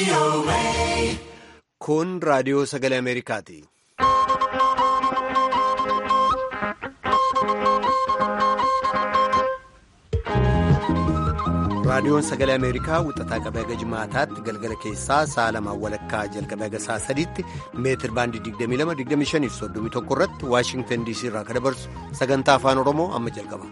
Kun raadiyoo sagalee Ameerikaati. Raadiyoon sagalee Ameerikaa wixataa qabee haga jimaataatti galgala keessaa sa'a lamaan walakkaa jalqabee haga sa'a sadiitti meetir baandii 22-25-31 irratti Waashingtan DC irraa kan dabarsu sagantaa afaan Oromoo amma jalqaba.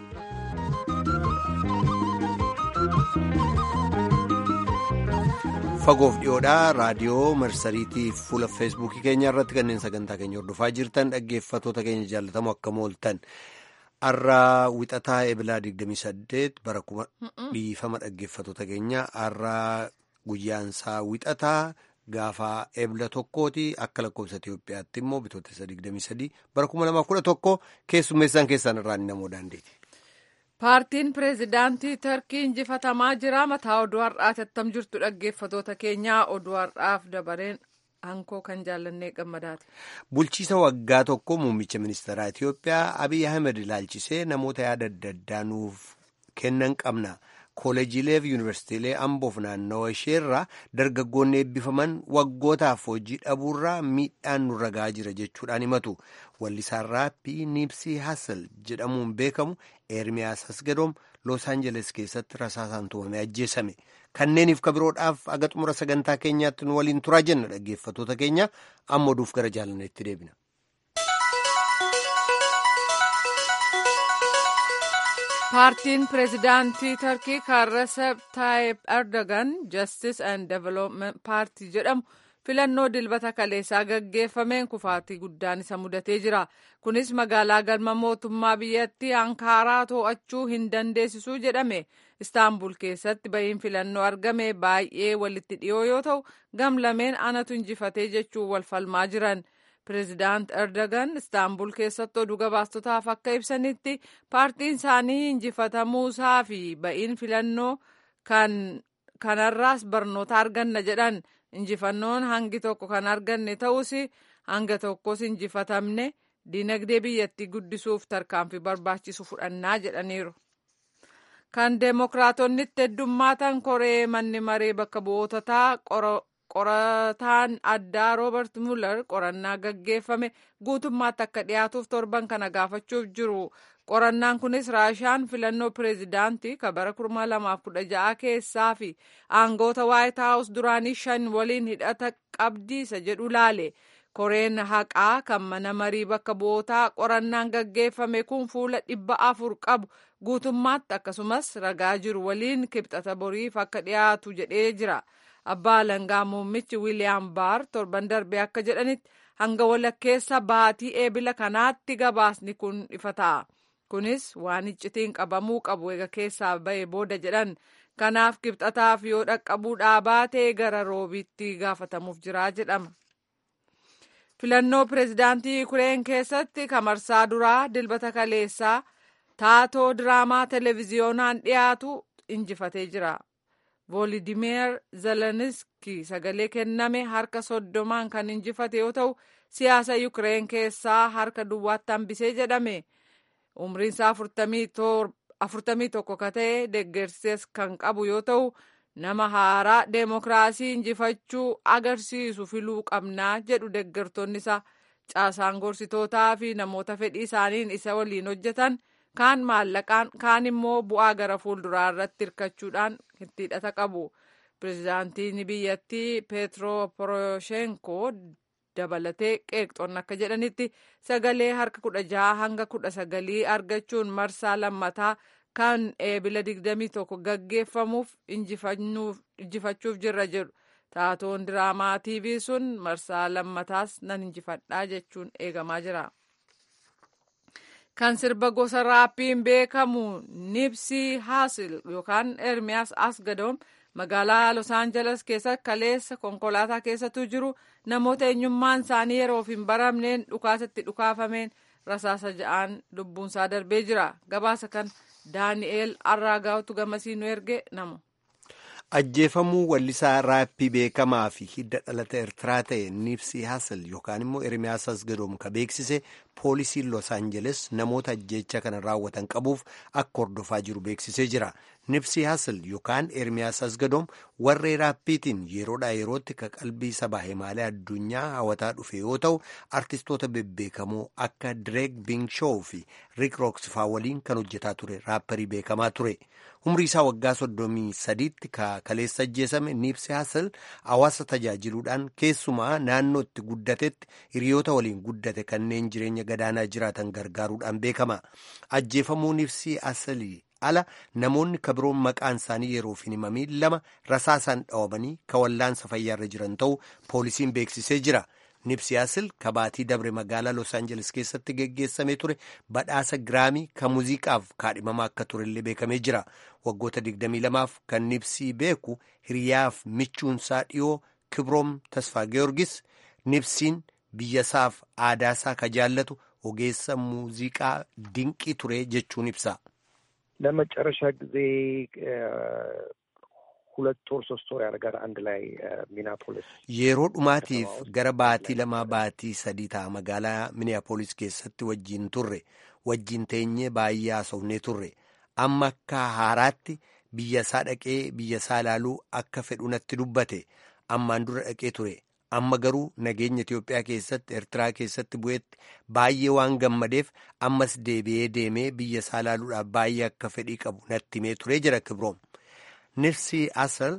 Fagoof dhiyoodhaa raadiyoo marsariitii fuula feesbuukii keenya irratti kanneen sagantaa keenya hordofaa jirtan dhaggeeffatoota keenya jaallatamoo akkam ooltan. Har'a wixataa ebilaa 28 bara kuma dhiifama dhaggeeffatoota keenya har'a guyyaansaa wixataa gaafa ebila tokkooti akka lakkoofsa Itoophiyaatti immoo bitootessa 23 bara 2011 keessummeessaan keessaan irraa namoo daandeeti. Paartiin pireezidaantii Tarkii injifatamaa jira. Mataa oduu har'aati attam jirtu dhaggeeffatoota keenyaa oduu har'aaf dabareen. Hankoo kan jaallannee gammadaati. Bulchiisa waggaa tokko muummicha ministeeraa Itoophiyaa Abiy Ahmed ilaalchisee namoota yaada adda addaa nuuf kennan qabna. Kooleejiilee fi yuunivarsiitiilee Amboof naannawa isheerraa dargaggoonni eebbifaman waggootaaf hojii dhabuurraa miidhaan nurra gahaa jira jechuudhaan himatu. Wallisaan raappii Nipsii Hassel jedhamuun beekamu Ermiyaas Asgadoom Los Angeles keessatti rasaasaan tumamee ajjeesame. Kanneeniif kabiroodhaaf aga xumura sagantaa keenyaatti nu waliin turaa jenna dhaggeeffatoota keenya amma oduuf gara jaalanneetti deebina. Paartiin pireezidaantii Tarkii kan Recep Tayyip Erdogan Justice and Development Party jedhamu filannoo dilbata kaleessaa gaggeeffameen kufaatii guddaan isa mudatee jira. Kunis magaalaa galma mootummaa biyyattii Ankaaraa to'achuu hin dandeessisuu jedhame. Istaanbul keessatti bahiin filannoo argame baay'ee walitti dhiyoo yoo ta'u gamlameen anatu injifatee jechuun wal falmaa jiran. Pireezidaant Erdogan Istaanbul keessatti oduu gabaastotaaf akka ibsanitti paartiin isaanii injifatamuusaa fi bahiin filannoo kanarraas barnoota arganna jedhan. Injifannoon hangi tokko kan arganne ta'us hanga tokkos injifatamne dinagdee biyyattii guddisuuf tarkaanfii barbaachisu fudhannaa jedhaniiru. Kan deemokiraatonni heddummaatan koree manni maree bakka bu'ootataa qorataan addaa Roobert Mueller qorannaa gaggeeffame guutummaatti akka dhiyaatuuf torban kana gaafachuuf jiru. Qorannaan kunis Raashiyaan filannoo pireezidaantii kan bara 2016 keessaa fi aangoota Waayit Haawus duraanii 5 waliin hidhata qabdiisa jedhu laale. Koreen haqaa kan mana marii bakka bu'ootaa qorannaan gaggeeffame kun fuula 400 qabu guutummaatti akkasumas ragaa jiru waliin kibxata boriif akka dhiyaatu jedhee jira. Abbaa alangaa muummichi Wiiliyaam Baar torban darbee akka jedhanitti hanga walakkeessa baatii eebila kanaatti gabaasni kun ifa ta'a. Kunis waan iccitiin qabamuu qabu eega keessaa ba'e booda jedhan. Kanaaf kibxataaf yoo dhaqqabuu baate gara roobiitti gaafatamuuf jira jedhama. Filannoo pireezidaantii Yukureen keessatti kamarsaa duraa dilbata kaleessaa taatoo diraamaa televiziyoonaan dhiyaatu injifatee jira. Volodymyr Zelensky sagalee kenname harka 30 kan injifate yoo ta'u siyaasa Yukureen keessaa harka duwwaatti hambisee jedhame. Umriin isaa 41 ka ta'e deeggarsa kan qabu yoo ta'u nama haaraa deemokiraasii injifachuu agarsiisu filuu qabnaa jedhu deeggartoonni isaa. Caasaan gorsitootaa fi namoota fedhii isaaniin isa waliin hojjetan kaan maallaqaan kaan immoo bu'aa gara fuulduraa irratti hirkachuudhaan itti hidhata qabu. Pireezidaantiin biyyattii Petro Poroshenko dabalatee qeeqxoonni akka jedhanitti sagalee harka 16 hanga 19 argachuun marsaa lammataa kan eebila 21 gaggeeffamuuf injifachuuf jirra jedhu. Taatoon diraamaa TV sun marsaa lammataas nan injifadhaa jechuun eegamaa jira. Kan sirba gosa raappiin beekamu Nipsii Hassel yookaan Ermiyaas Asgadoom magaalaa Los Angeles keessatti kaleessa konkolaataa keessattuu jiru namoota eenyummaan isaanii yeroof hin baramneen dhukaasatti dhukaafameen rasaasa ja'aan lubbuunsaa darbee jira. Gabaasa kan Daani'eel Arraagaawtu gamasii nu erge namu. Ajjeefamuu wallisaa raappii beekamaa fi hidda dhalata Eertiraa ta'e Nipsii Hassel yookaan immoo Ermiyaas Asgadoom ka beeksise poolisiin Los Angeles namoota ajjeecha kana raawwatan qabuuf akka hordofaa jiru beeksisee jira. Nipsii Hassel yookaan Ermiyaas Asgadoom warree raappiitiin yeroodhaa yerootti ka qalbii sabaa himaalee addunyaa hawataa dhufe yoo ta'u artistoota bebbeekamoo akka Drake Bingshaw fi Rick Ross faa waliin kan hojjetaa ture raapparii beekamaa ture. Umrii isaa waggaa 33tti kaleessa ajjeesame Nipsii Hassel hawaasa tajaajiluudhaan keessumaa naannoo itti guddatetti hiriyoota waliin guddate kanneen jireenya gadaanaa jiraatan gargaaruudhaan beekama. Ajjeefamuu Nipsii Hasselii ala namoonni kabiroon maqaan isaanii yeroof hin himamiin 2 rasaasaan dhawamanii kawallaansa fayyaarra jiran ta'uu poolisiin beeksisee jira. Nipsii Hassel kabaatii dabre magaalaa Los Angeles keessatti geggeessamee ture badhaasa giraamii kan muuziqaaf kaadhimamaa akka turellee beekamee jira. Waggoota 22f kan Nipsii beeku hiriyaaf michuunsaa dhiyoo Kibroom Tasfaa Giyoorgis Nipsiin biyyasaaf aadaasaa ka jaallatu ogeessa muuziqaa dinqii ture jechuun ibsa. ለመጨረሻ ጊዜ 2 ወር 3 ወር ያደርጋል አንድ ላይ ሚኒያፖሊስ yeroo dhumaatiif gara baatii 2 baatii 3 ta'a magaalaa Minneapolis keessatti wajjiin turre wajjiin teenyee baay'ee haasofnee turre amma akka haaraatti biyyasaa dhaqee biyyasaa ilaaluu akka fedhu natti dubbate ammaan dura dhaqee ture amma garuu nageenya Itiyoophiyaa keessatti Eertiraa keessatti bu'etti baay'ee waan gammadeef ammas deebi'ee deemee biyyasaa ilaaluudhaaf baay'ee akka fedhii qabu natti himee ture jira Kibroom. Nipsii Hassel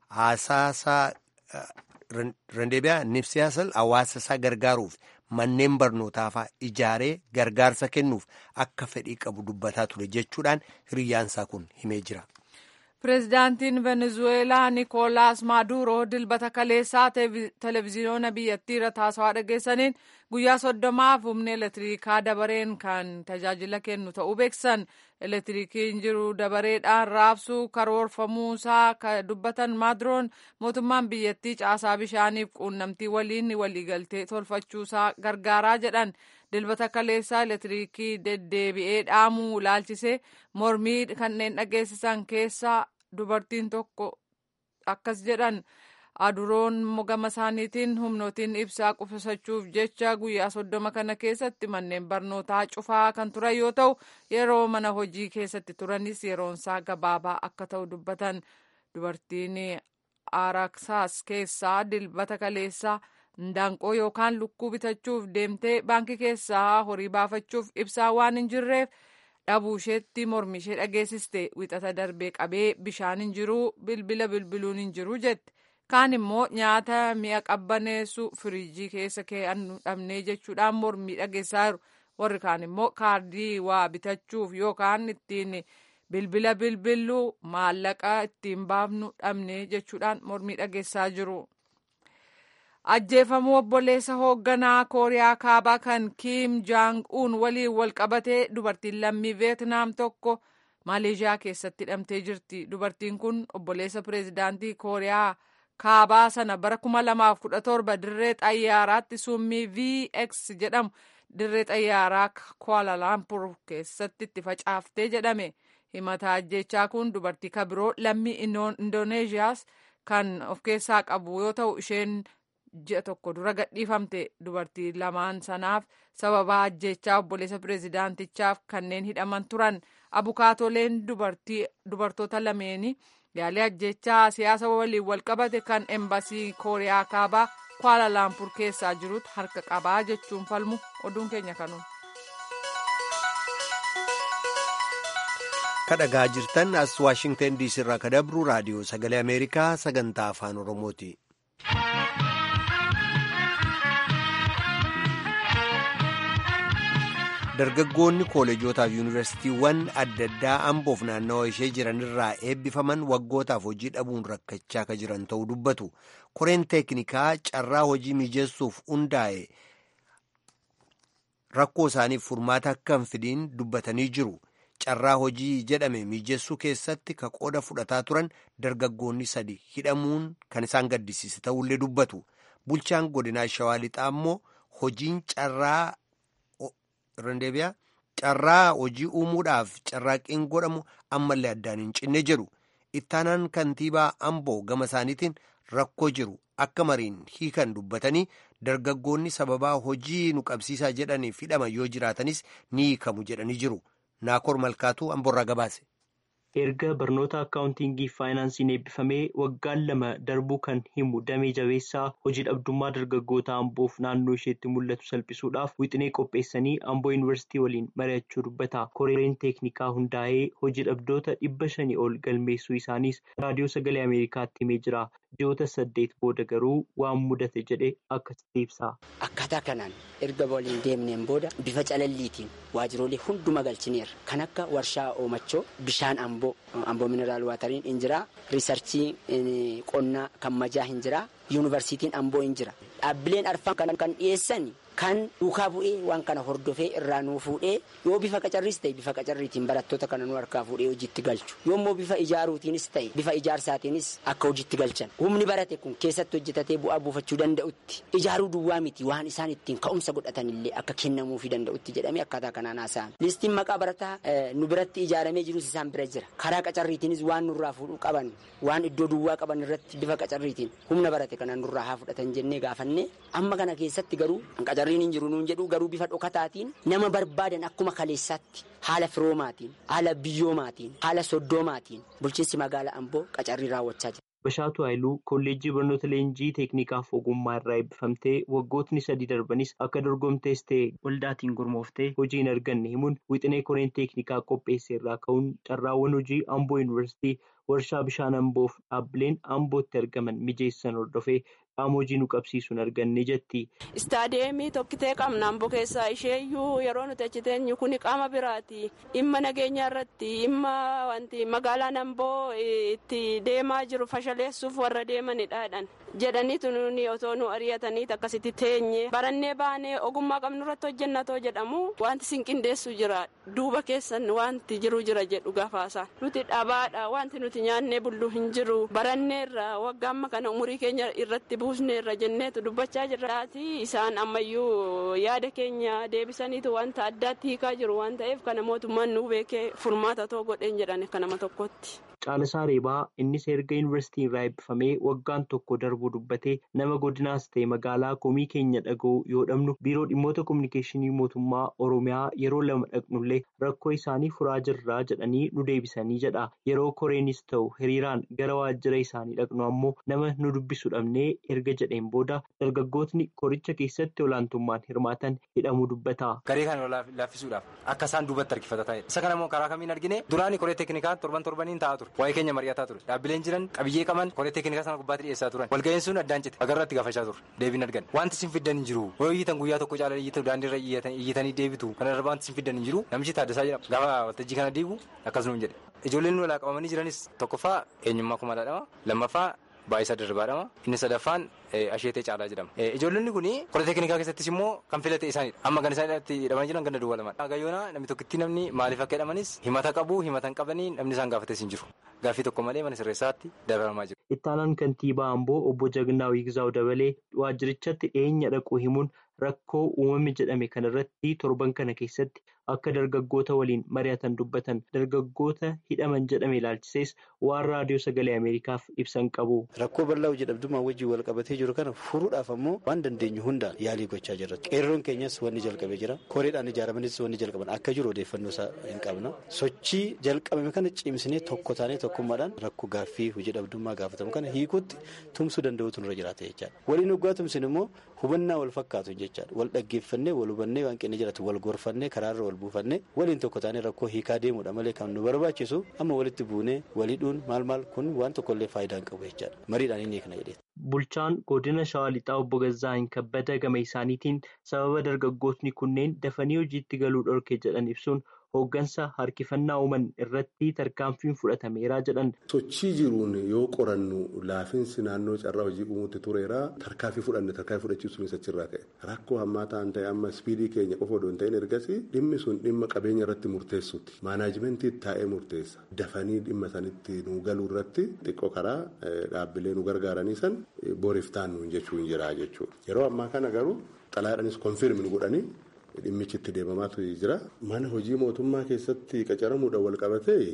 Nipsii Hassel hawaasa isaa gargaaruuf manneen barnootaafaa ijaaree gargaarsa kennuuf akka fedhii qabu dubbataa ture jechuudhaan hiriyaansaa kun himee jira. Pireezidaantiin Venezuweelaa Nikolaas Maaduroo dilbata kaleessaa televezyiinoona biyyattii irra taasawaa dhageessaniin guyyaa 30f humna elektirikaa dabareen kan tajaajila kennu ta'uu beeksisan. Elektirikiin jiru dabareedhaan raabsuu karoorfamuusaa kan dubbatan Maaduroon mootummaan biyyattii caasaa bishaaniif quunnamtii waliin waliigaltee tolfachuusaa gargaaraa jedhan. Dilbata kaleessaa elektiriikii deddeebi'ee dhaamuu ilaalchisee mormii kanneen dhageessisan keessaa dubartiin tokko akkas jedhan. Maaduroon gama isaaniitiin humnootiin ibsaa qusachuuf jecha guyyaa 30 kana keessatti manneen barnootaa cufaa kan turan yoo ta'u yeroo mana hojii keessatti turanis yeroonsaa gabaabaa akka ta'u dubbatan. Dubartiin Araksaas keessaa dilbata kaleessaa Ndaanqoo yookaan lukkuu bitachuuf deemtee baankii keessaa horii baafachuuf ibsaa waan hin jirreef dhabuu isheetti mormi ishee dhageessiste. Wixata darbee qabee bishaan hin jiru bilbila bilbiluun hin jiru jette. Kaan immoo nyaata mi'a qabbaneessu firiijii keessa kee'annu dhabnee jechuudhaan mormii dhageessaa jiru. Warri kaan immoo kaardii waa bitachuuf yookaan ittiin bilbila bilbiluu maallaqa ittiin baafnu dhabnee jechuudhaan mormii dhageessaa jiru. Ajjeefamuu obboleessa hoogganaa Kooriyaa Kaabaa kan Kiim Jaang-un waliin wal qabatee dubartiin lammii Veetnaam tokko Maaleeshiyaa keessatti hidhamtee jirti. Dubartiin kun obboleessa pireezidaantii Kooriyaa Kaabaa sana bara 2017 dirree xayyaaraatti summii VX jedhamu dirree xayyaaraa Kuala Lumpur keessatti itti facaaftee jedhame. Himata ajjechaa kun dubartii kabiroo lammii Indooneeshiyaas kan of keessaa qabu yoo ta'u isheen ji'a tokko dura gadhiifamte. Dubartii lamaan sanaaf sababa ajjechaa obboleessa pireezidaantichaaf kanneen hidhaman turan. Abukaatoleen dubartoota lameenii yaalii ajjechaa siyaasa waliin wal qabate kan embasii Kooriyaa Kaabaa Kuala Lumpur keessaa jirutu harka qabaa jechuun falmu. Oduun keenya kanuun. Kadhagaa jirtan as Waashingtan DC irraa kadabru raadiyoo sagalee Ameerikaa sagantaa afaan Oromooti. Dargaggoonni kooleejotaaf yuunivarsiitiiwwan adda addaa amboof naannawa ishee jiran irraa eebbifaman waggootaaf hojii dhabuun rakkachaa akka jiran ta'uu dubbatu. Koreen teeknikaa carraa hojii mijeessuuf hundaa'e rakkoo isaaniif furmaata akka hin fidiin dubbatanii jiru. Carraa hojii jedhame mijeessuu keessatti ka qooda fudhataa turan dargaggoonni 3 hidhamuun kan isaan gaddisiise ta'ullee dubbatu. Bulchaan godinaa Shawaa Lixaa immoo hojiin carraa hojii uumuudhaaf carraaqqiin godhamu ammallee addaan hin cinne jedhu. Ittaanaan kantiibaa Amboo gama isaaniitiin rakkoo jiru akka mariin hiikan dubbatanii dargaggoonni sababaa hojii nu qabsiisaa jedhaniif hidhaman yoo jiraatanis ni hiikamu jedhanii jiru. Naakoor Malkaatuu Amboorraa gabaase. Erga barnoota akkaawuntiingii fi faayinaansiin eebbifamee waggaan 2 darbuu kan himu damee jabeessaa hojii dhabdummaa dargaggoota Amboof naannoo isheetti mul'atu salphisuudhaaf wixinee qopheessanii Amboo Yuunivarsiitii waliin mari'achuu dubbata. Koreen teeknikaa hundaa'ee hojii dhabdoota 500 ol galmeessuu isaaniis raadiyoo sagalee Ameerikaatti himee jira. Ji'oota 8 booda garuu waan mudate jedhe akkasitti ibsa. Akkaataa kanaan erga waliin deemneen booda bifa calalliitiin waajjiroolee hunduma galchineerra. Kan akka warshaa oomachoo, bishaan Amboo mineraal waatariin hin jira, riisarchii qonnaa kan majaa hin jira, yuunivarsiitiin Amboo hin jira. Dhaabbileen arfan kan dhiyeessan kan duukaa bu'ee waan kana hordofee irraa nuu fuudhee yoo bifa qacarriis ta'e bifa qacarriitiin barattoota kana nu harkaa fuudhee hojiitti galchu. Yoommoo bifa ijaaruutiinis ta'e bifa ijaarsaatiinis akka hojiitti galchan. Humni barate kun keessatti hojjetatee bu'aa buufachuu danda'utti ijaaruu duwwaa miti waan isaan ittiin ka'umsa godhatanillee akka kennamuufi danda'utti jedhamee akkaataa kanaan haasa'an. Listiin maqaa barataa nu biratti ijaaramee jirus isaan bira jira. Karaa qacarriitiinis waan nurraa fuudhuu qaban waan iddoo duwwaa qaban irratti bifa qacarriitiin humna barate kana nurraa haa fudhatan jennee gaafannee amma kana keessatti garuu qacarriin hin jiru nuun jedhu garuu bifa dhokataatiin nama barbaadan akkuma kaleessaatti haala firoomaatiin haala biyyoomaatiin haala soddoomaatiin bulchiinsi magaalaa Amboo qacarrii raawwachaa jira. Bashaatu Haayiluu kolleejjii barnoota leenjii teeknikaaf ogummaa irraa eebbifamtee waggootni 3 darbanis akka dorgomtees ta'e waldaatiin gurmooftee hojii hin arganne himuun wixinee koreen teeknikaa qopheesse irraa ka'uun carraawwan hojii Amboo Yuunivarsiitii warshaa bishaan Amboof dhaabbileen Ambootti argaman mijeessan hordofee qaama hojii nu qabsiisuun arganne jetti. Istaadiyeemii tokkitee qabna Amboo keessaa isheeyyuu yeroo nuti achi teenyu kuni qaama biraati. Dhimma nageenyaa irratti dhimma wanti magaalaan Amboo itti deemaa jiru fashaleessuuf warra deemanidha jedhaniitu nuni otoo nu ari'atanii akkasitti teenye barannee baanee ogummaa qabnu irratti hojjennatoo jedhamu wanti sinqindeessu jira duuba keessan wanti jiru jira jedhu gafaasa. Nuti dhabaadha wanti nuti nyaannee bulluu hin jiru baranneerra waggaa amma kana umurii keenya irratti buusneerra jenneetu dubbachaa jirraati. Isaan ammayyuu yaada keenya deebisaniitu wanta addaatti hiikaa jiru waan ta'eef kana mootummaan nu beekee furmaata too godheen jedhan akka nama tokkotti. Caalasaa Reebaa innis erga yuunivarsiitii irraa eebbifamee waggaan tokko darbuu dubbatee nama godinaas ta'e magaalaa komii keenya dhaga'uu yoo dhabnu biiroo dhimmoota kominikeeshinii mootummaa Oromiyaa yeroo 2 dhaqnullee rakkoo isaanii furaa jirraa jedhanii nu deebisanii jedha. Yeroo koreenis ta'u hiriiraan gara waajjira isaanii dhaqnu ammoo nama nu dubbisu dhabnee erga jedheen booda dargaggootni koricha keessatti olaantummaan hirmaatan hidhamuu dubbata. Garee kana laaffisuudhaaf akka isaan duubatti harkifata ta'e. Isa kana immoo karaa kamiin argine duraanii koree teeknikaa torbaniin taa'aa ture. Waa'ee keenya mari'ataa ture. Dhaabbileen jiran qabiyyee qaban koree teeknikaa sana gubbaatti dhiyeessaa turan. Walga'iin sun addaan cite. Agarratti gaafachaa ture. Deebiin argan. Wanti sin fiddan hin jiru. Yoo iyyitan guyyaa tokko caalaa iyyitan daandiirra iyyitanii deebitu. Kana irra wanti sin fiddan hin jiru. Namichi Taaddasaa jedhama. Gaafa waltajjii kana diigu akkas nuun jedhe. Ijoolleen nu walaa qabamanii jiranis tokkoffaa eenyummaa kumaadhaadhama. Lammaffaa Baay'isaa Dirribaadhama. Inni sadaffaan Asheetee Caalaa jedhama. Ijoollonni kun koree teeknikaa keessattis immoo kan filate isaanidha. Amma kan isaan irratti hidhamanii jiran ganda duwwaa lamadha. Gayyoona namni tokkitti namni maaliif akka hidhamanis himata qabu himata hin qabanii namni isaan gaafates hin jiru. Gaaffii tokko malee mana sirreessaatti dabalamaa jiru. Ittaanaan kantiibaa Amboo obbo Jagnaa Wiigzaaw dabalee waajjirichatti dhiyeenya dhaquu himuun rakkoo uumame jedhame kanarratti torban kana keessatti akka dargaggoota waliin mari'atan dubbatan dargaggoota hidhaman jedhame ilaalchisees waan raadiyoo sagalee Ameerikaaf ibsan qabu. Rakkoo bal'aa hojii dhabdummaa wajjin wal qabatee jiru kana furuudhaaf ammoo waan dandeenyu hunda yaalii gochaa jirra. Qeerroon keenyas wanni jalqabee jira. Koreedhaan ijaaramanis wanni jalqaban akka jiru odeeffannoo isaa hin qabna. Sochii jalqabame kana cimsinee tokko taanee tokkummaadhaan rakkoo gaaffii hojii dhabdummaa gaafatamu kana hiikuutti tumsuu danda'uutu nurra jiraata jechaadha. Waliin hoggaa tumsin immoo hubannaa wal fakkaatu jechaadha. Wal dhaggeeffannee wal hubannee waan qinni jiraatu wal gorfannee karaarra wal buufannee waliin tokko taanee rakkoo hiikaa deemuudha malee kan nu barbaachisu amma walitti buunee waliidhuun maal kun waan tokkollee faayidaa hin qabu jechaadha. Mariidhaan inni kana jedheeti. Bulchaan godina Shawaa Lixaa obbo Gazzaayin Kabbada gama isaaniitiin sababa dargaggootni kunneen dafanii hojiitti galuu dhorke jedhan ibsuun hooggansa harkifannaa uuman irratti tarkaanfiin fudhatameera jedhan. Sochii jiruun yoo qorannu laafiinsi naannoo carraa hojii uumuutti tureera tarkaanfii fudhachiisuun achirraa ka'e. Rakkoo hammaa ta'an ta'e amma ispiidii keenya qofa odoo hin ta'in ergasii dhimmi sun dhimma qabeenya irratti murteessuuti. Maanaajimentii taa'ee murteessa. Dafanii dhimma sanitti nu galuu irratti xiqqoo karaa dhaabbilee nu gargaaranii san boriif taannuun jechuun jira jechuudha. Yeroo ammaa kana garuu xalayaadhaanis konfirmi nu godhanii dhimmichi itti deemamaatu jira. Mana hojii mootummaa keessatti qacaramuudhaan wal qabatee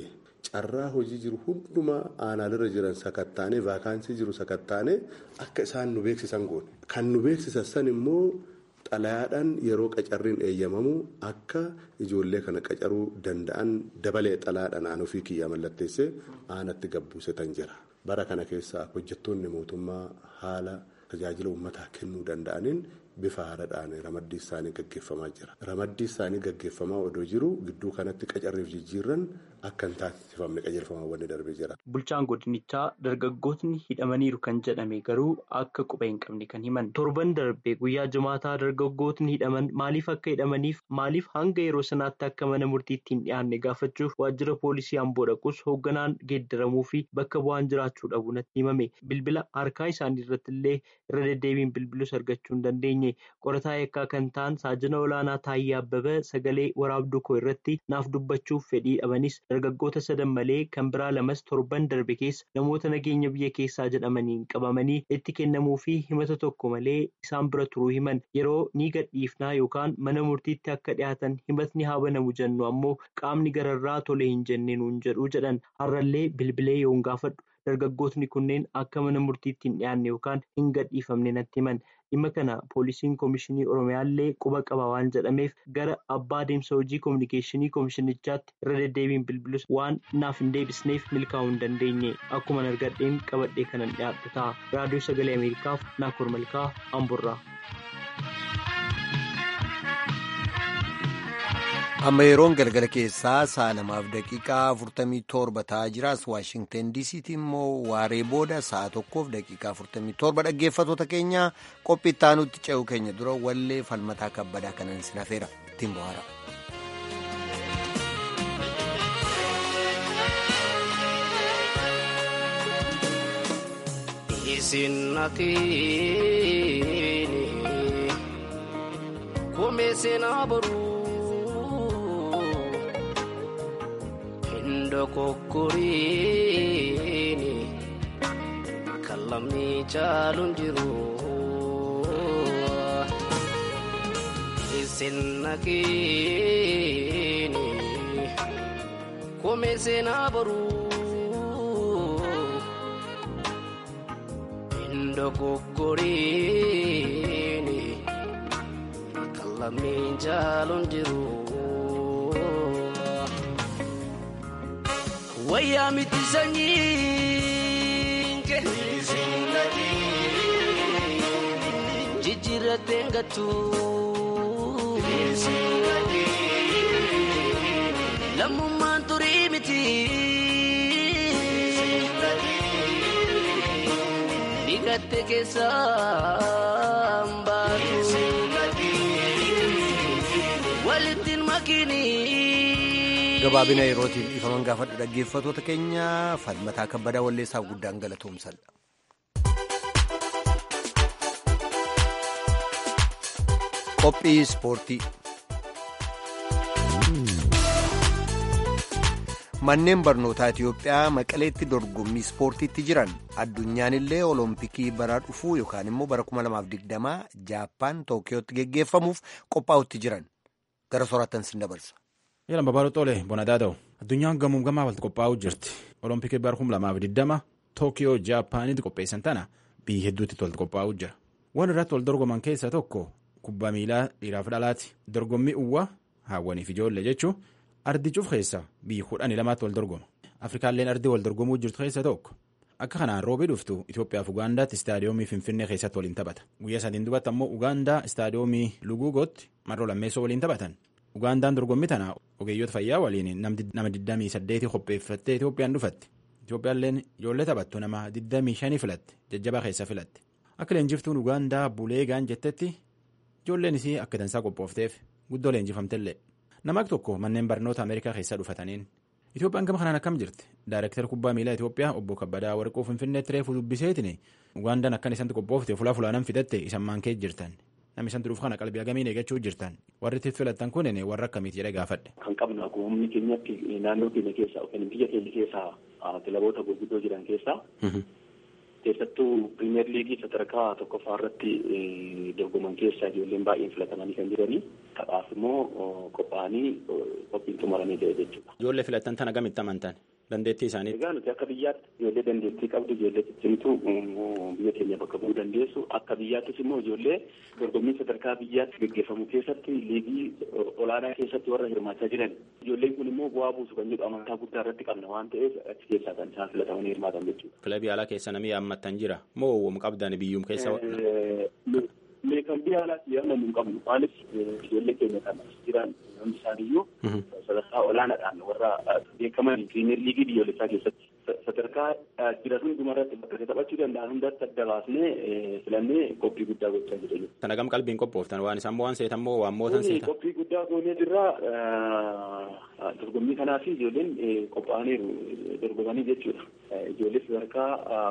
carraa hojii jiru hundumaa aanaalarra jiran sakattaanee vaakaansii jiru sakattaanee akka isaan nu beeksisan goone. Kan nu beeksisan san immoo xalayaadhaan yeroo qacarriin eeyyamamu akka ijoollee kana qacaruu danda'an dabalee xalayaadhaan aan ofii kiyyaa mallatteessee aanatti gabbuusetan jira. Bara kana keessa hojjettoonni mootummaa haala tajaajila uummataa kennuu danda'aniin bifa haaraadhaan ramaddii isaanii gaggeeffamaa jira. Ramaddii isaanii gaggeeffamaa odoo jiru gidduu kanatti qacarriif jijjiirran akka hin taasifamne qajeelfamaawwan darbee jira. Bulchaan godinichaa dargaggootni hidhamaniiru kan jedhame garuu akka quba hin qabne kan himan. Torban darbee guyyaa jimaataa dargaggootni hidhaman maaliif akka hidhamaniif maaliif hanga yeroo sanaatti akka mana murtiitti hin dhiyaanne gaafachuuf waajjira poolisii Amboo dhaquus hoogganaan geeddaramuu fi bakka bu'aan jiraachuu dhabu natti himame. Bilbila harkaa isaanii irratti illee irra deddeebiin bilbilus argachuu hin dandeenye. Qorataa yakkaa kan ta'an saajina olaanaa Taayyee Abbabaa sagalee waraabduu koo irratti naaf dubbachuuf fedhii dhabanis dargaggoota sadan malee kan biraa lamas torban darbe keessa namoota nageenya biyya keessaa jedhamaniin qabamanii itti kennamuu fi himata tokko malee isaan bira turuu himan. Yeroo ni gadhiifnaa yookaan mana murtiitti akka dhiyaatan himatni haa banamu jennu ammoo qaamni gararraa tole hin jenne nuun jedhu jedhan. Har'allee bilbilee yoon gaafadhu dargaggootni kunneen akka mana murtiitti hin dhiyaanne yookaan hin gadhiifamne natti himan. Dhimma kana poolisiin koomishinii Oromiyaallee quba qaba waan jedhameef gara abbaa adeemsa hojii koominikeeshinii koomishinichaatti irra deddeebiin bilbilus waan naaf hin deebisneef milkaa'uu hin dandeenye. Akkuma argadheen qabadhee kanan dhiyaadhu ta'a. Raadiyoo Sagalee Ameerikaaf Naakoor Malkaa Amborraa. Amma yeroon galgala keessaa 2:47 ta'aa jiraas Waashingten DC'tti immoo waaree booda 1:47 dhaggeeffatoota keenya qophii itti aanutti ce'uu keenya dura wallee falmataa kabbadaa kanan isin hafeera ittiin bohaara. Kokoriini kallamni caaluun jiru isin nageeni koomee seenaa boruu indo kokoriini kallamni caaluun jiru. Wayyaa miti sanyiinke jijjiirratee ngatu lammummaan turii miti dhiqatte keessaan baatu walittiin makiinii. Gabaabina yerootiif dhiifaman gaafadhu dhaggeeffatoota keenya falmataa kabbadaa walleessaaf guddaan galatoomsadha. Qophii ispoortii. Manneen barnootaa Itiyoophiyaa Maqaleetti dorgommii ispoortiitti jiran addunyaan illee olompikii bara dhufuu yookaan immoo bara 2020 Jaappaan Tookiyootti geggeeffamuuf qophaa'utti jiran gara soraatan sin dabarsa. Yelan babal'oo tolee bonadaa ta'u addunyaan gamuun gamaa walitti qophaa'uu jirti. Olompikii bara 2020 Tookiyoo Jaappaanitti qopheessan tana biyya hedduutti walitti qophaa'uu jira. Waan irratti wal dorgoman keessaa tokko kubbaa miilaa dhiiraaf dhalaati. Dorgommii uwwaa hawwaniif ijoollee jechuun ardi cuuf keessa biyyi 12 wal dorgoma. Afrikaalleen ardii wal dorgomuu jirtu keessa tokko. Akka kanaan roobii dhuftu Itoophiyaaf Ugaandaatti istaadiyoomii Finfinnee keessatti waliin taphata. Guyyaa sadiin duubatti ammoo Ugaandaa istaadiyoomii Luguugootti marroo lammeessoo waliin taphatan. Ugaandaan dorgommii tana ogeeyyoota fayyaa waliin nama 28 qopheeffattee Itoophiyaan dhufatti. Itoophiyaalleen ijoollee taphattu nama 25 filatte jajjabaa keessa filatte. Akka leenjiftuun Ugaandaa Buleegaan jettetti ijoolleen isii akka dansaa qophoofteef guddoo leenjifamtellee. Nama tokko manneen barnoota Ameerikaa keessaa dhufataniin Itoophiyaan gama kanaan akkam jirti? Daayireektar kubbaa miilaa Itoophiyaa obbo Kabbadaa Warqoo Finfinneetti reefu dubbiseetiin Ugaandaan akkan isanti qophoofte fulaanan fidatte isan maankee jirtan. Namni isanti dhuuf kana qalbii agamiin eeggachuu jirtan. Warri itti filattan kun warra akkamiiti jedhee gaafadhe. Kan qabnu akkuma humni keenyatti naannoo keenya keessaa yookiin biyya keenya keessaa kilaboota gurguddoo jiran keessaa keessattuu piriimiyer liigii sadarkaa tokkoffaa irratti dorgoman keessaa ijoolleen baay'een filatamanii kan jiranii taphaaf immoo qophaa'anii qophiin xumuramee jira jechuudha. Ijoollee filattan tana gamitti amantan? dandeettii isaanii. Egaa nuti akka biyyaatti ijoollee dandeettii qabdu ijoollee ciccimtuu biyya keenya bakka bu'uu dandeessu akka biyyaattis immoo ijoollee dorgommii sadarkaa biyyaatti gaggeeffamu keessatti liigii olaanaa keessatti warra hirmaachaa jiran ijoolleen kun immoo bu'aa buusu kan jedhu amantaa guddaa irratti qabna waan ta'eef achi keessaa kan isaan filatamanii hirmaatan jechuudha. Kilabii alaa keessa namni yaammattan jira moo wam qabdan biyyuum keessa? Meeqan biyya alaatti yaamamu hin qabnu maaliif ijoollee keenya kan jiran hundi isaaniiyyuu sadarkaa olaanaadhaan warra beekaman piriimiyer liigii biyyoolessaa keessatti sadarkaa jiran hundumarratti bakka taphachuu danda'an hundatti adda baasnee filannee qophii guddaa gochaa jirra. Kana gam qalbiin qophooftan waan isaan waan seetan moo waan mootan seetan? Qophii guddaa goonee jirra dorgommii kanaa fi ijoolleen qophaa'aniiru dorgomanii jechuudha. Ijoollee sadarkaa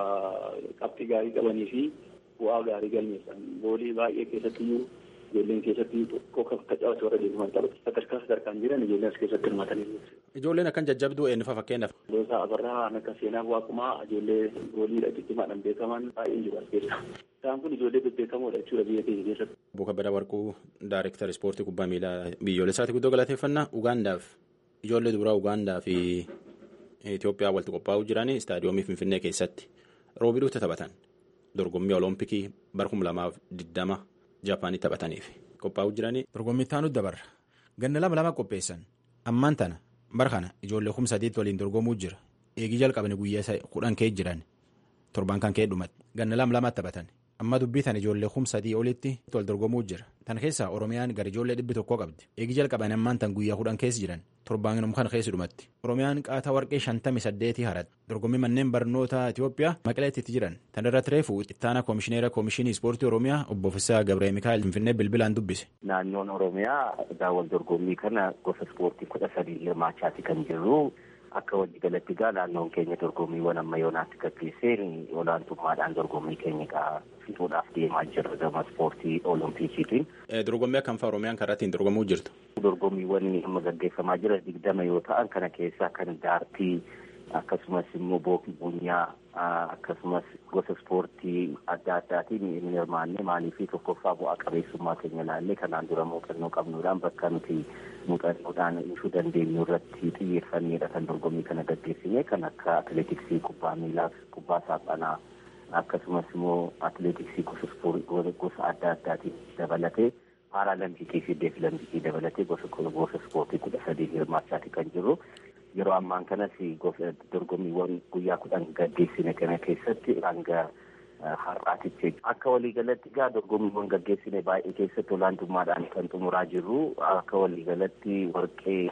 qabxii gaarii qabanii fi bu'aa gaarii galmeessan goolii baay'ee keessatti ijoolleen keessatti tokko taphatu warra deebiman taphatu sadarkaan jiran ijoolleen as keessatti hirmaatanii. Ijoolleen akkan jajjabduu eenyufa fakkeenyaaf? Loosaa Abarraa akka seenaaf waaqumaa ijoollee gooliidha ciccimaadhaan beekaman baay'een jiru as keessa. Isaan kun ijoollee bebbeekamoodha jechuudha biyya keenya keessatti. Obbo Kabbadaa Warquu Daayireektar Ispoortii Kubbaa Miilaa biyyoolessaati guddoo galateeffannaa. Ugaandaaf ijoollee dubaraa Ugaandaa fi Itoophiyaa walitti qophaa'uu jiranii istaadiyoomii Finfinnee keessatti roobiidhuutti taphatan. Dorgommii Oloompikii bara 2020 Jaapaanii taphataniif qophaa'uu jiranii. Dorgommii itti dabarra. Ganna lama qopheessan. Ammaan tana bara kana ijoollee 3,000 waliin dorgomuu jira. Eegii jalqabanii guyyaa 10 kee jiran. Torban kan kee dhumatti. Ganna lama taphatan. Amma dubbii tan ijoollee 3,000 olitti wal dorgomuu jira. Tan keessaa Oromiyaan gara ijoollee 100 qabdi. Eegii jalqabanii ammaan tan guyyaa 10 keessa jiran. Torbaan kan keessa dhumatti. Oromiyaan qaataa warqee 58 harat. Dorgommii manneen barnoota Itoophiyaa Maqaleetti jiran. Tan irratti reefu ittaana koomishineera koomishinii ispoortii Oromiyaa obbo Fissaa Gabree Mikaa'el Finfinnee bilbilaan dubbise. Naannoon Oromiyaa wal dorgommii kana gosa ispoortii 13 hirmaachaati kan jirru. Akka wajji galatti gaa naannoon keenya dorgommiiwwan amma yoonaatti gaggeesseen olaantummaadhaan dorgommii keenya fixuudhaaf deemaa jirra gama ispoortii Oloompikiitiin. Dorgommii akkam fa'aa Oromiyaan karaa ittiin dorgomuu jirtu? Dorgommiiwwan amma gaggeeffamaa jira 20 yoo ta'an kana keessaa kan daartii akkasumas immoo bookii bunyaa akkasumas gosa ispoortii adda addaatiin hirmaannee maalii fi tokkoffaa bu'aa qabeessummaa keenya ilaallee kanaan dura muuxannoo qabnuudhaan bakka nuti muuxannoodhaan ibsuu dandeenyu irratti xiyyeeffanneedha kan dorgommii kana gaggeessine kan akka atileetiksii, kubbaa miilaa, kubbaa saaphanaa akkasumas immoo atileetiksii gosa adda addaatiin dabalatee paaraalampiikii fi deefilampiikii dabalatee gosa ispoortii 13 hirmaachaati kan jiru. Yeroo ammaan kanas dorgommiiwwan guyyaa 10 gaggeessine kana keessatti hanga har'aatitti akka waliigalatti gaa dorgommiiwwan gaggeessine baay'ee keessatti olaantummaadhaan kan xumuraa jirru akka waliigalatti warqee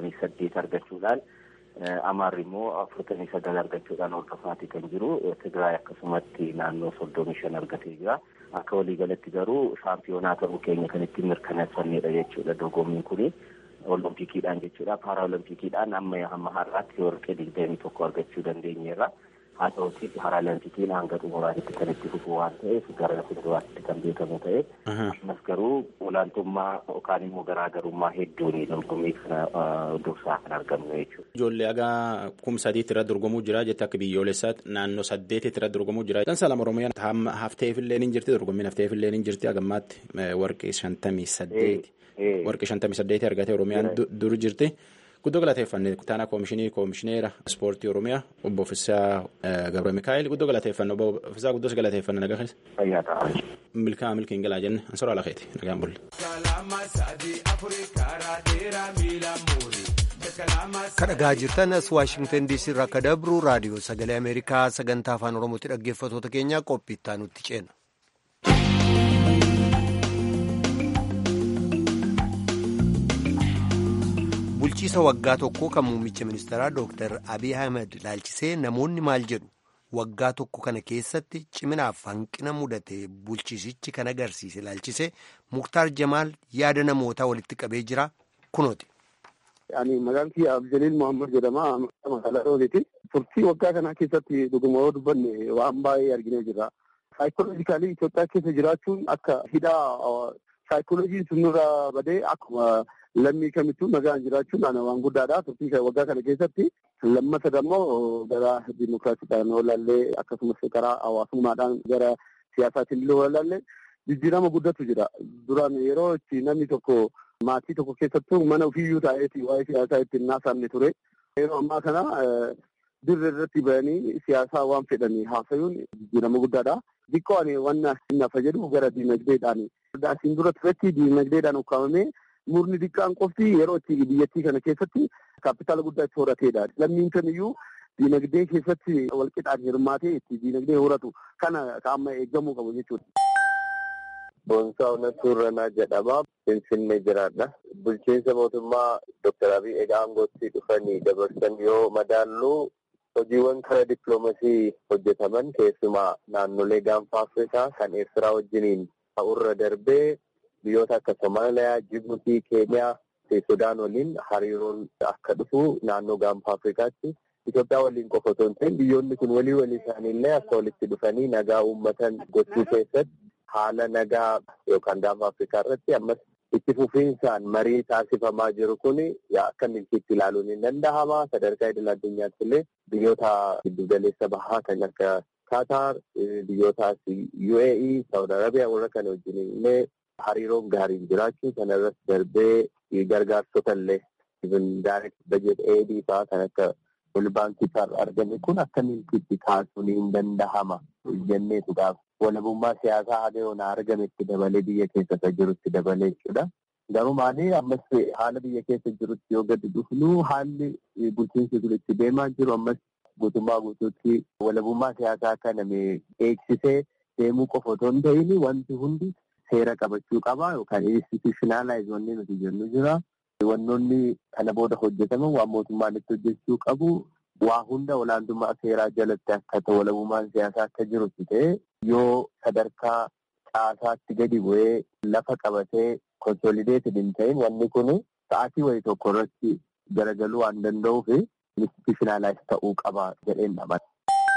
58 argachuudhaan Amaarri immoo 49 argachuudhaan hordofaatii kan jiru. Tigraay akkasumatti naannoo 35 argatee jira. Akka waliigalatti garuu shaampiyoonaa ta'uu keenya kan ittiin mirkaneeffannedha jechuudha dorgommiin kuni. Oloompikiidhaan jechuudha. Paaraolimpikiidhaan amma har'aatti warqee 21 argachuu dandeenyeerra. Haa ta'uutii paaraolimpikiin hanga xumuraatti kan itti fufu waan ta'eef gara fuulduraatti kan beekamu ta'e. Ammas garuu olaantummaa yookaan immoo garaagarummaa hedduun dorgommii kana dursaa kan argamnu jechuudha. Ijoollee hagaa 3,000 irra dorgomuu jira jette akka biyyoolessaatti naannoo 8 irra dorgomuu jira. Kan Salaam Oromiyaan hafteefillee ni jirti dorgommiin hafteefillee ni jirti hagammaatti warqee 58. Warqee 58 argatee Oromiyaan dur jirti. Guddoo galateeffannee taana koomishineera ispoortii Oromiyaa obbo Fissaa Gabree Mikaa'el guddoo galateeffannee obbo Fissaa guddoos galateeffannee nagaa keessa. Fayyaadha. Milkiin galaa jenne ansora ala keeti nagaan bulle. Kan dhagaa jirtan as Waashingtan DC irraa akka dabru raadiyoo sagalee Ameerikaa sagantaa afaan Oromootti dhaggeeffattoota keenyaa qophii itti aanutti ceena. Bulchiisa waggaa tokkoo kan muummicha ministeeraa Dr. Abiy Ahmed ilaalchisee namoonni maal jedhu waggaa tokko kana keessatti ciminaaf hanqina mudate bulchiisichi kan agarsiise ilaalchisee Muktaar Jamaal yaada namootaa walitti qabee jira kunooti. Maqaan kiyya Abdeliil Muhammad jedhama. Magaalaa Roobeti. Turtii waggaa kanaa keessatti dhuguma yoo dubbanne waan baay'ee arginee jirra. Saayikooloojikaalii Itoophiyaa keessa jiraachuun akka hidhaa saayikooloojiin sunirraa badee akkuma lammii kamittuu nagaan jiraachuun waan guddaadha. Turtii waggaa kana keessatti lammata immoo gara dimokiraasiidhaan walaallee akkasumas karaa hawaasummaadhaan gara siyaasaatiin illee walaallee jijjiirama guddatu jira. Duraan yeroo itti namni tokko maatii tokko keessattuu mana ofiiyyuu taa'eeti waa'ee siyaasaa ittiin naasamne ture. Yeroo ammaa kana dirree irratti bahanii siyaasaa waan fedhanii haasayuun jijjiirama guddaadha. Xiqqoo ani waan inni fayyadu gara diinagdeedhaan. Asiin dura turetti diinagdeedhaan ukkaamamee murni xiqqaan qofti yeroo itti biyyattii kana keessatti kaapitaala guddaa itti horateedha. Lammiin kamiyyuu diinagdee keessatti walqixaan hirmaatee itti diinagdee horatu kana amma eeggamuu qabu jechuudha. Boonsaa Onattuu Irranaa jedhama. Finfinnee jiraadha. Bulchiinsa mootummaa Dr. Abiy egaa aangootti dhufanii dabarsan yoo madaallu hojiiwwan karaa dippiloomasii hojjetaman keessumaa naannolee gaanfa Afrikaa kan Eertiraa wajjiniin ta'urra darbee biyyoota akka Somaaliyaa, Jibuutii, Keeniyaa fi Sudaan waliin hariiroon akka dhufu naannoo gaanfa Afrikaatti Itoophiyaa waliin qofa osoo hin ta'in biyyoonni kun walii isaaniillee akka walitti dhufanii nagaa uummatan gochuu keessatti haala nagaa yookaan gaanfa Afrikaa irratti ammas itti fufiinsaan marii taasifamaa jiru kun akka milkiitti ilaaluun hin danda'ama. Sadarkaa idil addunyaatti illee biyyoota giddugaleessa bahaa kan akka Qatar, biyyoota UAE, Saudi Arabiyaa warra kana wajjin illee hariiroon gaariin jiraachuu kana irratti darbee gargaarsota illee direct budget aid fa'aa kan akka wal baankii irraa argame kun akka milkiitti kaasuun hin danda'ama jenneetudhaaf. Walabummaa siyaasaa haga yoona argametti dabalee biyya keessa jirutti dabalee jechuudha. Garuu maali ammas haala biyya keessa jirutti yoo gadi dhufnu haalli bulchiinsi kun itti deemaa jiru ammas guutummaa guutuutti walabummaa siyaasaa kana eegsisee deemuu qofa otoo hin ta'in wanti hundi seera qabachuu qaba yookaan institutionalize wanni nuti jennu jira. Wannoonni kana booda hojjetaman waan mootummaan itti hojjechuu qabu. Waa hunda olaantummaa seeraa jalatti akka ta'u walabummaan siyaasaa akka jirutti ta'e yoo sadarkaa caasaatti gadi bu'ee lafa qabatee konsolideeted hin ta'in wanni kun sa'aatii wayii tokko irratti garagaluu waan danda'uuf institutionalize ta'uu qaba jedheen dhamata.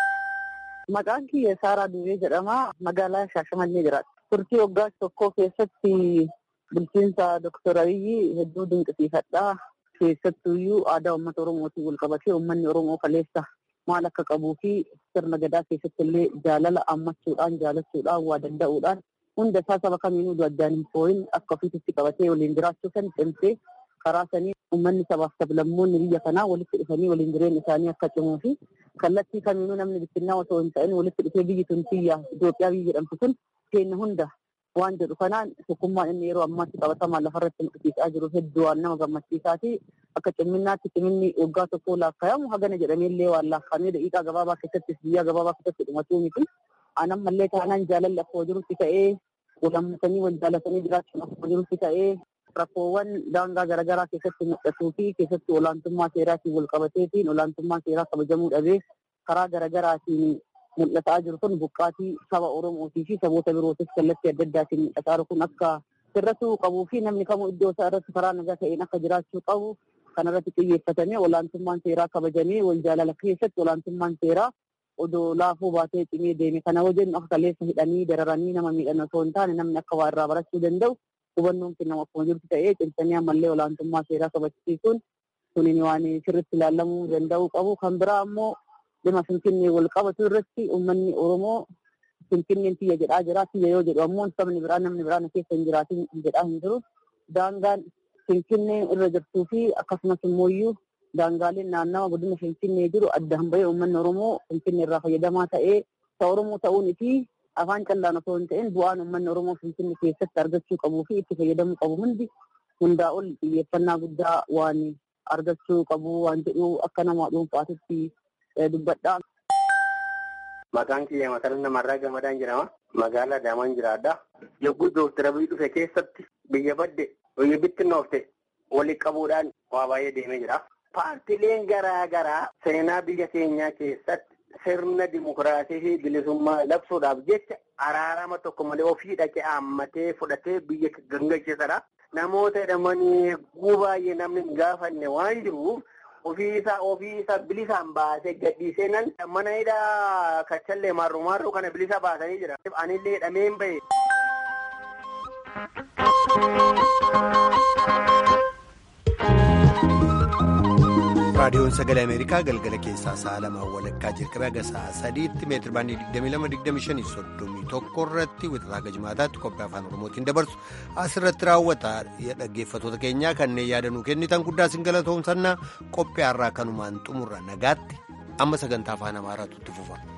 Maqaan kiyya Saaraa Duwwee jedhama. Magaalaa Shaashamannee jiraata. Turtii waggaa tokkoo keessatti bulchiinsa Dr. Abiy hedduu dinqisiifadha. Keessattuuyyuu aadaa uummata Oromootiin wal qabatee uummanni Oromoo kaleessa maal akka qabuu fi sirna gadaa keessatti illee jaalala ammachuudhaan jaalachuudhaan waa danda'uudhaan hunda isaa saba kamiinuu addaan hin fooyin akka ofiitti qabatee waliin jiraachuu kan cimsee karaa sanii uummanni sabaaf sablammoonni biyya kanaa walitti dhufanii waliin jireenya isaanii akka cimuu fi kallattii kamiinuu namni bittinnaa osoo hin ta'in walitti dhufee biyyi tun biyya Itoophiyaa biyya jedhamtu kun keenya hunda waan jedhu kanaan tokkummaan inni yeroo ammaatti qabatamaa lafarratti mul'isiisaa jiru hedduu waan nama gammachiisaati. Akka cimminnaatti ciminni waggaa tokkoo laakkaa'amu hagana jedhameellee waan laakkaa'amee daqiiqaa gabaabaa keessattis biyyaa gabaabaa keessatti dhumatuu miti. Anammallee taanaan jaalalli akkuma jirutti ta'ee walammatanii wal jaalatanii jiraachuun akkuma jirutti ta'ee rakkoowwan daangaa garaagaraa keessatti mul'atuu fi keessatti olaantummaa seeraatiin wal qabateetiin olaantummaa seeraa kabajamuu dhabee karaa garaagaraatiin mul'ataa jiru kun buqqaatii saba Oromootii fi saboota birootis kallattii adda addaatiin mul'ataa jiru kun akka sirratuu qabuu fi namni kamuu iddoo isaa irratti karaa nagaa ta'een akka jiraachuu qabu kanarratti xiyyeeffatamee olaantummaan seeraa kabajamee wal jaalala keessatti olaantummaan seeraa odoo laafuu baatee cimee deeme kana wajjin akka kaleessa hidhanii dararanii nama miidhan osoo hin taane namni akka waa irraa barachuu danda'u hubannoon kennamu akkuma jirtu ta'ee cimsanii ammallee olaantummaa seeraa kabachiisuun kunin waan sirriitti ilaalamuu danda'uu qabu. Kan biraa ammoo dhimma Finfinnee wal qabatu irratti uummanni Oromoo Finfinneen tiyya jedhaa jira. Tiyya yoo jedhu ammoo sabni biraa namni biraa na keessa hin jiraatin jedhaa hin jiru. Daangaan Finfinnee irra jirtuu fi akkasumas immoo daangaaleen naannawa godina Finfinnee jiru adda hamba'ee uummanni Oromoo Finfinnee irraa fayyadamaa ta'ee Oromoo ta'uun fi afaan callaan osoo hin ta'in bu'aan uummanni Oromoo Finfinnee keessatti argachuu qabuu fi itti fayyadamuu qabu hundi hundaa ol xiyyeeffannaa guddaa waan argachuu qabu waan jedhu akka nama dhuunfaatitti dubbadha. Maqaan kiyya Masaraa Namarraa Gamadaan jedhama. Magaalaa Adaamaan jiraadha. Yogguu Dooktar Abiy dhufe keessatti biyya badde biyya bittinnoofte walitti qabuudhaan waa baay'ee deemee jira. Paartileen garaa garaa seenaa biyya keenyaa keessatti sirna dimokiraasii fi bilisummaa labsuudhaaf jecha araarama tokko malee ofii dhaqee haammatee fudhatee biyya gangalcheessadha. Namoota jedhamanii hedduu baay'ee namni hin gaafanne waan jiruuf ofiisa bilisaan baasee gadhiisee nan mana hidhaa kachallee marruu kana bilisa baasanii jira. Anillee hidhameen bahe. raadiyoon sagalee ameerikaa galgala keessaa sa'a lamaan walakkaa jalqabee haga sa'a sadiitti meetir baandii 22-25-31 irratti wixataa gajmaataatti qophii afaan oromootiin dabarsu asirratti raawwata. Dhaggeeffattoota keenyaa kanneen yaada nuu kennitan guddaa isin galatoomsannaa qophii har'aa kanumaan xumurra nagaatti amma sagantaa afaan Amaaraatu itti fufa.